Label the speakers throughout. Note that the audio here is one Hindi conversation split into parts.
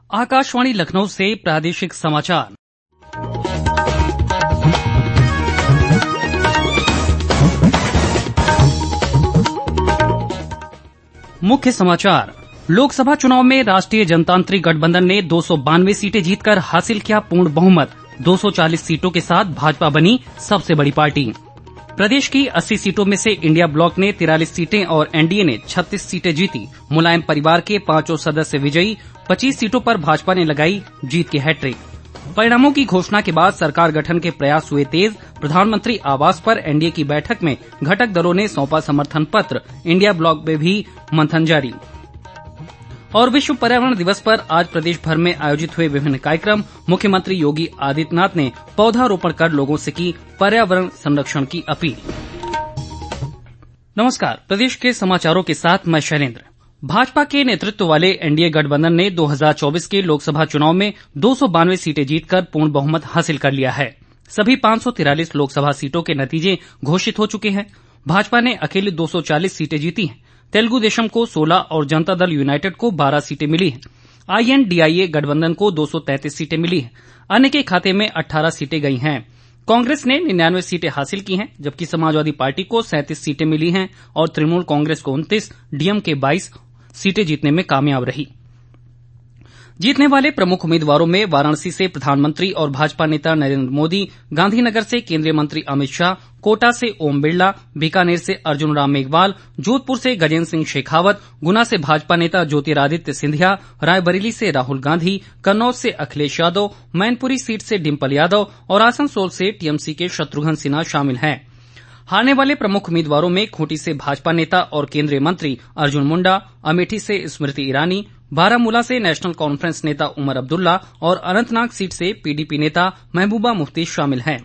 Speaker 1: आकाशवाणी लखनऊ से प्रादेशिक समाचार। मुख्य समाचार। लोकसभा चुनाव में राष्ट्रीय जनतांत्रिक गठबंधन ने 292 सीटें जीतकर हासिल किया पूर्ण बहुमत। 240 सीटों के साथ भाजपा बनी सबसे बड़ी पार्टी। प्रदेश की 80 सीटों में से इंडिया ब्लॉक ने 43 सीटें और एनडीए ने 36 सीटें जीती। मुलायम परिवार के 5 सदस्य विजयी। 25 सीटों पर भाजपा ने लगाई जीत की हैट्रिक। परिणामों की घोषणा के बाद सरकार गठन के प्रयास हुए तेज। प्रधानमंत्री आवास पर एनडीए की बैठक में घटक दलों ने सौंपा समर्थन पत्र। इंडिया ब्लॉक में भी मंथन जारी। और विश्व पर्यावरण दिवस पर आज प्रदेश भर में आयोजित हुए विभिन्न कार्यक्रम। मुख्यमंत्री योगी आदित्यनाथ ने पौधारोपण कर लोगों से की पर्यावरण संरक्षण की अपील। नमस्कार, प्रदेश के समाचारों के साथ मैं शैलेंद्र। भाजपा के नेतृत्व वाले एनडीए गठबंधन ने 2024 के लोकसभा चुनाव में 292 सीटें जीतकर पूर्ण बहुमत हासिल कर लिया है। सभी 543 लोकसभा सीटों के नतीजे घोषित हो चुके हैं। भाजपा ने अकेले 240 सीटें जीती हैं। तेलुगु देशम को 16 और जनता दल यूनाइटेड को 12 सीटें मिली हैं। आईएनडीआईए गठबंधन को 233 सीटें मिली हैं। अन्य के खाते में 18 सीटें गई हैं। कांग्रेस ने 99 सीटें हासिल की हैं, जबकि समाजवादी पार्टी को 37 सीटें मिली हैं और तृणमूल कांग्रेस को 29, डीएमके 22 सीटें जीतने में कामयाब रही। जीतने वाले प्रमुख उम्मीदवारों में वाराणसी से प्रधानमंत्री और भाजपा नेता नरेंद्र मोदी, गांधीनगर से केंद्रीय मंत्री अमित शाह, कोटा से ओम बिरला, बीकानेर से अर्जुन राम मेघवाल, जोधपुर से गजेंद्र सिंह शेखावत, गुना से भाजपा नेता ज्योतिरादित्य सिंधिया, रायबरेली से राहुल गांधी, कन्नौज से अखिलेश यादव, मैनपुरी सीट से डिम्पल यादव और आसनसोल से टीएमसी के शत्रुघ्न सिन्हा शामिल हैं। हारने वाले प्रमुख उम्मीदवारों में खूंटी से भाजपा नेता और केंद्रीय मंत्री अर्जुन मुंडा, अमेठी से स्मृति ईरानी, बारामूला से नेशनल कॉन्फ्रेंस नेता उमर अब्दुल्ला और अनंतनाग सीट से पीडीपी नेता महबूबा मुफ्ती शामिल हैं।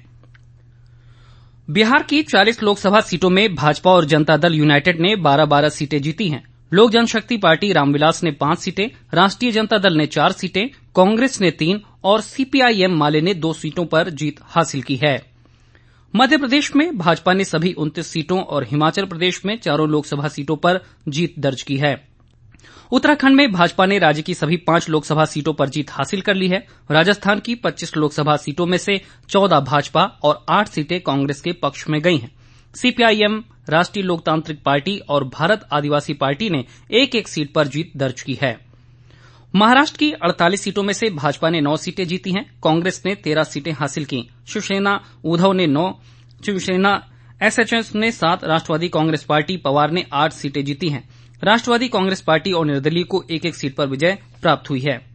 Speaker 1: बिहार की 40 लोकसभा सीटों में भाजपा और जनता दल यूनाइटेड ने 12-12 सीटें जीती हैं। लोक जनशक्ति पार्टी रामविलास ने 5 सीटें, राष्ट्रीय जनता दल ने 4 सीटें, कांग्रेस ने 3 और सीपीआईएम माले ने 2 सीटों पर जीत हासिल की है। मध्य प्रदेश में भाजपा ने सभी 29 सीटों और हिमाचल प्रदेश में 4 लोकसभा सीटों पर जीत दर्ज की है। उत्तराखंड में भाजपा ने राज्य की सभी 5 लोकसभा सीटों पर जीत हासिल कर ली है। राजस्थान की 25 लोकसभा सीटों में से 14 भाजपा और 8 सीटें कांग्रेस के पक्ष में गई हैं। सीपीआईएम, राष्ट्रीय लोकतांत्रिक पार्टी और भारत आदिवासी पार्टी ने 1-1 सीट पर जीत दर्ज की है। महाराष्ट्र की 48 सीटों में से भाजपा ने 9 सीटें जीती हैं। कांग्रेस ने 13 सीटें हासिल की। शिवसेना उद्धव ने 9, शिवसेना एसएचएस ने 7, राष्ट्रवादी कांग्रेस पार्टी पवार ने 8 सीटें जीती हैं। राष्ट्रवादी कांग्रेस पार्टी और निर्दलीय को 1-1 सीट पर विजय प्राप्त हुई है।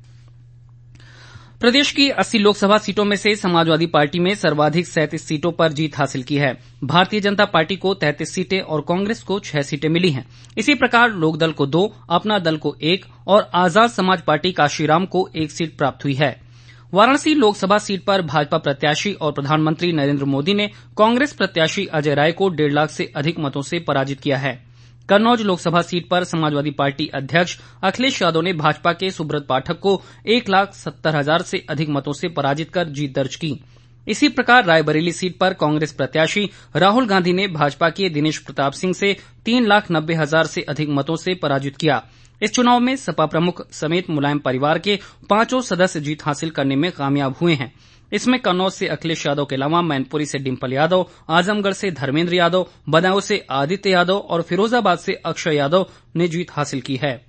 Speaker 1: प्रदेश की 80 लोकसभा सीटों में से समाजवादी पार्टी में सर्वाधिक 37 सीटों पर जीत हासिल की है। भारतीय जनता पार्टी को 33 सीटें और कांग्रेस को 6 सीटें मिली हैं। इसी प्रकार लोकदल को 2, अपना दल को 1 और आजाद समाज पार्टी काशीराम को 1 सीट प्राप्त हुई है। वाराणसी लोकसभा सीट पर भाजपा प्रत्याशी और प्रधानमंत्री नरेंद्र मोदी ने कांग्रेस प्रत्याशी अजय राय को 1.5 लाख से अधिक मतों से पराजित किया है। कन्नौज लोकसभा सीट पर समाजवादी पार्टी अध्यक्ष अखिलेश यादव ने भाजपा के सुब्रत पाठक को 1,70,000 से अधिक मतों से पराजित कर जीत दर्ज की। इसी प्रकार रायबरेली सीट पर कांग्रेस प्रत्याशी राहुल गांधी ने भाजपा के दिनेश प्रताप सिंह से 3,90,000 से अधिक मतों से पराजित किया। इस चुनाव में सपा प्रमुख समेत मुलायम परिवार के 5 सदस्य जीत हासिल करने में कामयाब हुए हैं। इसमें कन्नौज से अखिलेश यादव के अलावा मैनपुरी से डिम्पल यादव, आजमगढ़ से धर्मेंद्र यादव, बदायूं से आदित्य यादव और फिरोजाबाद से अक्षय यादव ने जीत हासिल की है।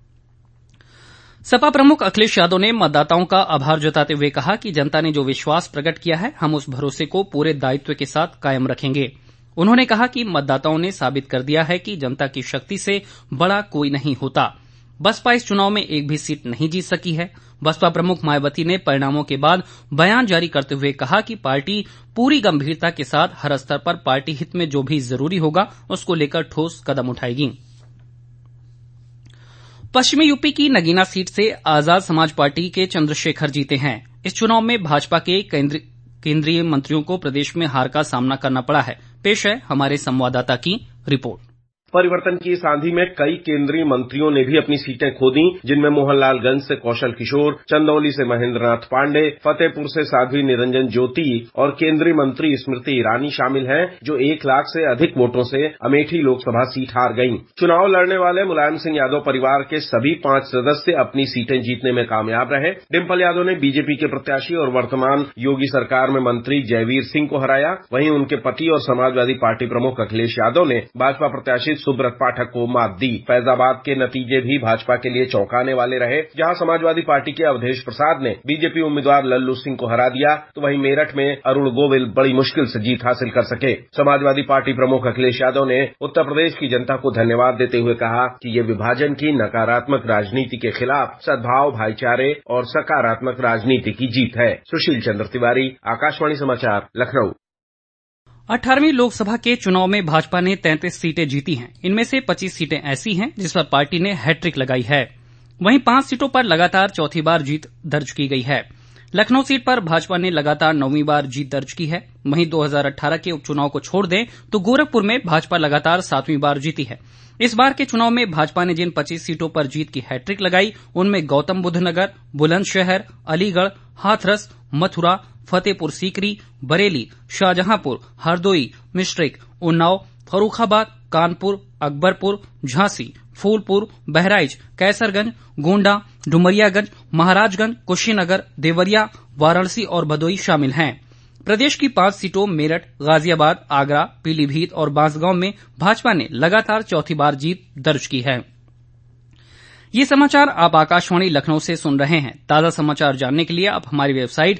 Speaker 1: सपा प्रमुख अखिलेश यादव ने मतदाताओं का आभार जताते हुए कहा कि जनता ने जो विश्वास प्रकट किया है, हम उस भरोसे को पूरे दायित्व के साथ कायम रखेंगे। उन्होंने कहा कि मतदाताओं ने साबित कर दिया है कि जनता की शक्ति से बड़ा कोई नहीं होता। बसपा इस चुनाव में एक भी सीट नहीं जीत सकी है। बसपा प्रमुख मायावती ने परिणामों के बाद बयान जारी करते हुए कहा कि पार्टी पूरी गंभीरता के साथ हर स्तर पर पार्टी हित में जो भी जरूरी होगा उसको लेकर ठोस कदम उठाएगी। पश्चिमी यूपी की नगीना सीट से आजाद समाज पार्टी के चंद्रशेखर जीते हैं। इस चुनाव में भाजपा के केंद्रीय मंत्रियों को प्रदेश में हार का सामना करना पड़ा है। पेश है हमारे संवाददाता की रिपोर्ट।
Speaker 2: परिवर्तन की इस आंधी में कई केंद्रीय मंत्रियों ने भी अपनी सीटें खो दी, जिनमें मोहनलालगंज से कौशल किशोर, चंदौली से महेंद्रनाथ पांडे, फतेहपुर से साध्वी निरंजन ज्योति और केंद्रीय मंत्री स्मृति ईरानी शामिल हैं, जो 1 लाख से अधिक वोटों से अमेठी लोकसभा सीट हार गईं। चुनाव लड़ने वाले मुलायम सिंह यादव परिवार के सभी 5 सदस्य अपनी सीटें जीतने में कामयाब रहे। डिंपल यादव ने बीजेपी के प्रत्याशी और वर्तमान योगी सरकार में मंत्री जयवीर सिंह को हराया। वहीं उनके पति और समाजवादी पार्टी प्रमुख अखिलेश यादव ने भाजपा प्रत्याशी सुब्रत पाठक को मात दी। फैजाबाद के नतीजे भी भाजपा के लिए चौंकाने वाले रहे, जहां समाजवादी पार्टी के अवधेश प्रसाद ने बीजेपी उम्मीदवार लल्लू सिंह को हरा दिया, तो वहीं मेरठ में अरुण गोविल बड़ी मुश्किल से जीत हासिल कर सके। समाजवादी पार्टी प्रमुख अखिलेश यादव ने उत्तर प्रदेश की जनता को धन्यवाद देते हुए कहा कि ये विभाजन की नकारात्मक राजनीति के खिलाफ सद्भाव, भाईचारे और सकारात्मक राजनीति की जीत है। सुशील चंद्र तिवारी, आकाशवाणी समाचार, लखनऊ।
Speaker 1: 18वीं लोकसभा के चुनाव में भाजपा ने 33 सीटें जीती हैं। इनमें से 25 सीटें ऐसी हैं जिस पर पार्टी ने हैट्रिक लगाई है। वहीं 5 सीटों पर लगातार चौथी बार जीत दर्ज की गई है। लखनऊ सीट पर भाजपा ने लगातार 9वीं बार जीत दर्ज की है। वहीं 2018 के उपचुनाव को छोड़ दें तो गोरखपुर में भाजपा लगातार 7वीं बार जीती है। इस बार के चुनाव में भाजपा ने जिन 25 सीटों पर जीत की हैट्रिक लगाई, उनमें गौतम बुद्ध नगर, बुलंदशहर, अलीगढ़, हाथरस, मथुरा, फतेहपुर सीकरी, बरेली, शाहजहांपुर, हरदोई, मिश्रिक, उन्नाव, फर्रुखाबाद, कानपुर, अकबरपुर, झांसी, फूलपुर, बहराइच, कैसरगंज, गोंडा, डुमरियागंज, महाराजगंज, कुशीनगर, देवरिया, वाराणसी और भदोई शामिल हैं। प्रदेश की 5 सीटों मेरठ, गाजियाबाद, आगरा, पीलीभीत और बांसगांव में भाजपा ने लगातार चौथी बार जीत दर्ज की है। ये समाचार आप आकाशवाणी लखनऊ से सुन रहे हैं। ताजा समाचार जानने के लिए आप हमारी वेबसाइट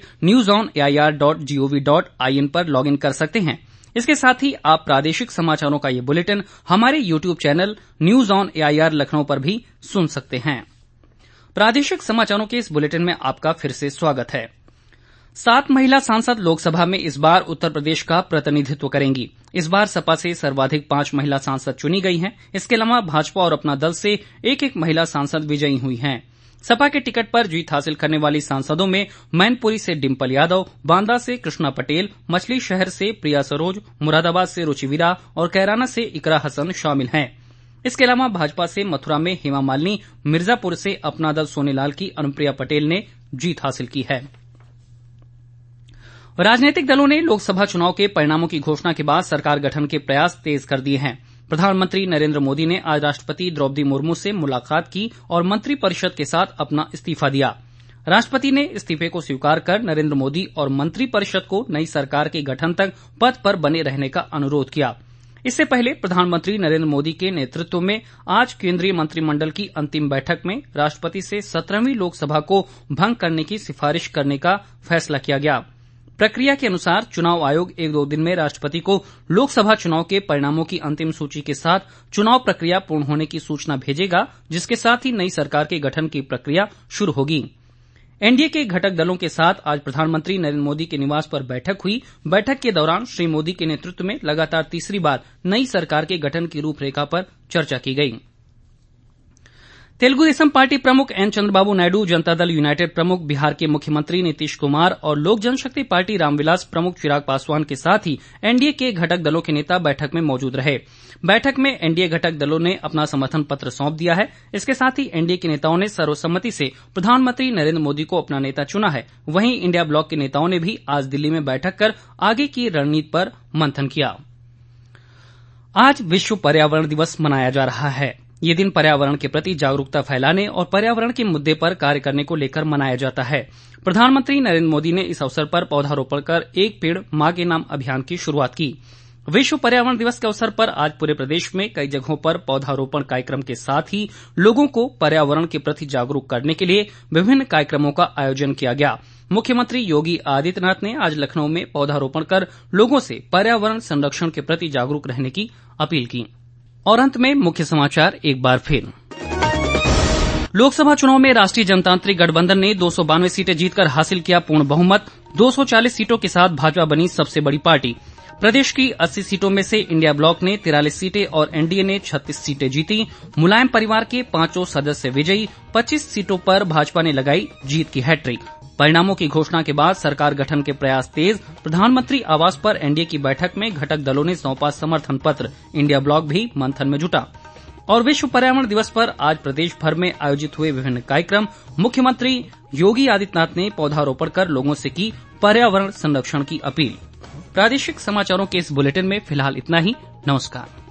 Speaker 1: newsonair.gov.in पर लॉगिन कर सकते हैं। इसके साथ ही आप प्रादेशिक समाचारों का ये बुलेटिन हमारे YouTube channel news on AIR Lucknow पर भी सुन सकते हैं। प्रादेशिक समाचारों के इस बुलेटिन में आपका फिर से स्वागत है। 7 महिला सांसद लोकसभा में इस बार उत्तर प्रदेश का प्रतिनिधित्व करेंगी। इस बार सपा से सर्वाधिक 5 महिला सांसद चुनी गई हैं। इसके अलावा भाजपा और अपना दल से एक महिला सांसद विजयी हुई हैं। सपा के टिकट पर जीत हासिल करने वाली सांसदों में मैनपुरी से डिंपल यादव, बांदा से कृष्णा पटेल, मछली शहर से प्रिया सरोज, मुरादाबाद से रुचि वीरा और कैराना से इकरा हसन शामिल हैं। इसके अलावा भाजपा से मथुरा में हेमा मालिनी, मिर्जापुर से अपना दल सोनेलाल की अनुप्रिया पटेल ने जीत हासिल की है। राजनीतिक दलों ने लोकसभा चुनाव के परिणामों की घोषणा के बाद सरकार गठन के प्रयास तेज कर दिए हैं। प्रधानमंत्री नरेंद्र मोदी ने आज राष्ट्रपति द्रौपदी मुर्मू से मुलाकात की और मंत्रिपरिषद के साथ अपना इस्तीफा दिया। राष्ट्रपति ने इस्तीफे को स्वीकार कर नरेंद्र मोदी और मंत्रिपरिषद को नई सरकार के गठन तक पद पर बने रहने का अनुरोध किया। इससे पहले प्रधानमंत्री नरेंद्र मोदी के नेतृत्व में आज केंद्रीय मंत्रिमंडल की अंतिम बैठक में राष्ट्रपति से 17वीं लोकसभा को भंग करने की सिफारिश करने का फैसला किया गया। प्रक्रिया के अनुसार चुनाव आयोग 1-2 दिन में राष्ट्रपति को लोकसभा चुनाव के परिणामों की अंतिम सूची के साथ चुनाव प्रक्रिया पूर्ण होने की सूचना भेजेगा, जिसके साथ ही नई सरकार के गठन की प्रक्रिया शुरू होगी। एनडीए के घटक दलों के साथ आज प्रधानमंत्री नरेंद्र मोदी के निवास पर बैठक हुई। बैठक के दौरान श्री मोदी के नेतृत्व में लगातार तीसरी बार नई सरकार के गठन की रूपरेखा पर चर्चा की गई। तेलुगु देशम पार्टी प्रमुख एन चंद्रबाबू नायडू, जनता दल यूनाइटेड प्रमुख बिहार के मुख्यमंत्री नीतीश कुमार और लोक जनशक्ति पार्टी रामविलास प्रमुख चिराग पासवान के साथ ही एनडीए के घटक दलों के नेता बैठक में मौजूद रहे। बैठक में एनडीए घटक दलों ने अपना समर्थन पत्र सौंप दिया है। इसके साथ ही एनडीए के नेताओं ने सर्वसम्मति से प्रधानमंत्री नरेंद्र मोदी को अपना नेता चुना है। वहीं इंडिया ब्लॉक के नेताओं ने भी आज दिल्ली में बैठक कर आगे की रणनीति पर मंथन किया। आज विश्व पर्यावरण दिवस मनाया जा रहा है। ये दिन पर्यावरण के प्रति जागरूकता फैलाने और पर्यावरण के मुद्दे पर कार्य करने को लेकर मनाया जाता है। प्रधानमंत्री नरेंद्र मोदी ने इस अवसर पर पौधारोपण कर एक पेड़ मां के नाम अभियान की शुरुआत की। विश्व पर्यावरण दिवस के अवसर पर आज पूरे प्रदेश में कई जगहों पर पौधारोपण कार्यक्रम के साथ ही लोगों को पर्यावरण के प्रति जागरूक करने के लिए विभिन्न कार्यक्रमों का आयोजन किया गया। मुख्यमंत्री योगी आदित्यनाथ ने आज लखनऊ में पौधारोपण कर लोगों से पर्यावरण संरक्षण के प्रति जागरूक रहने की अपील की। और अंत में मुख्य समाचार एक बार फिर। लोकसभा चुनाव में राष्ट्रीय जनतांत्रिक गठबंधन ने 292 सीटें जीतकर हासिल किया पूर्ण बहुमत। 240 सीटों के साथ भाजपा बनी सबसे बड़ी पार्टी। प्रदेश की 80 सीटों में से इंडिया ब्लॉक ने 43 सीटें और एनडीए ने 36 सीटें जीती। मुलायम परिवार के 5 सदस्य विजयी। 25 सीटों पर भाजपा ने लगाई जीत की हैट्रिक। परिणामों की घोषणा के बाद सरकार गठन के प्रयास तेज, प्रधानमंत्री आवास पर एनडीए की बैठक में घटक दलों ने सौंपा समर्थन पत्र, इंडिया ब्लॉक भी मंथन में जुटा। और विश्व पर्यावरण दिवस पर आज प्रदेश भर में आयोजित हुए विभिन्न कार्यक्रम। मुख्यमंत्री योगी आदित्यनाथ ने पौधारोपण कर लोगों से की पर्यावरण संरक्षण की अपील। प्रादेशिक समाचारों के इस बुलेटिन में फिलहाल इतना ही। नमस्कार।